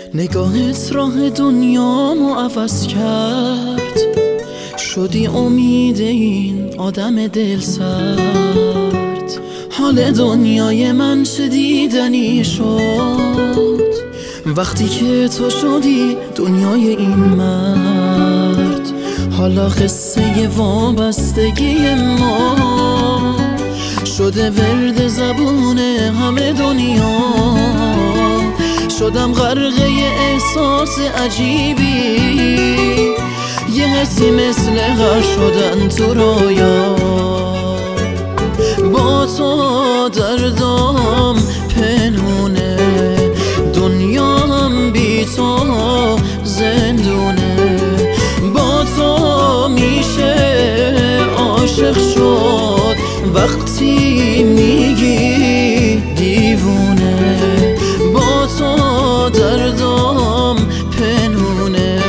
نگاهت راه دنیامو عوض کرد، شدی امید این آدم دل سرد. حال دنیای من شدیدنی شد وقتی که تو شدی دنیای این مرد. حالا قصه وابستگی ما شده ورد زبون همه دنیا. شدم غرقه احساس عجیبی، یه حسی مثل غرق شدن تو رویا. با تو دردام پنهونه، دنیام بی تو زندونه. با تو میشه عاشق شد وقتی میگی دیوونه. با تو دردام پنهونه،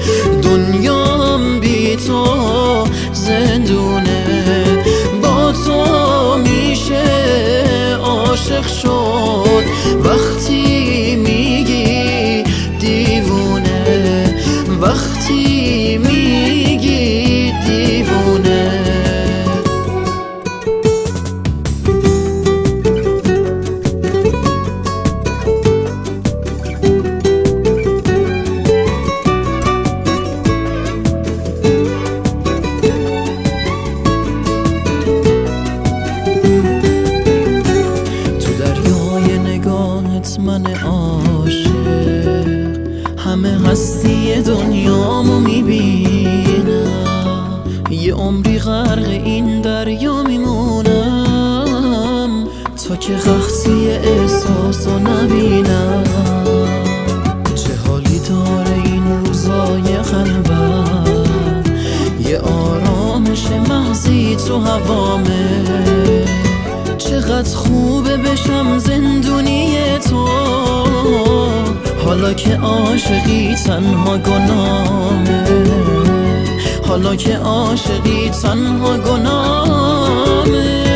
دنیام بی تو زندونه. با تو میشه عاشق شد وقتی میگی دیوونه، وقتی میگی دیوونه. من عاشق همه هستی دنیامو میبینم، یه عمری غرق این دریا میمونم تا که قحطی احساسو نبینم. چه حالی داره این روزای قلبم، یه آرامش محضی تو هوامه. چقدر خوبه بشم زندونی تو، حالا که عاشقی تنها گناهه. حالا که عاشقی تنها گناهه.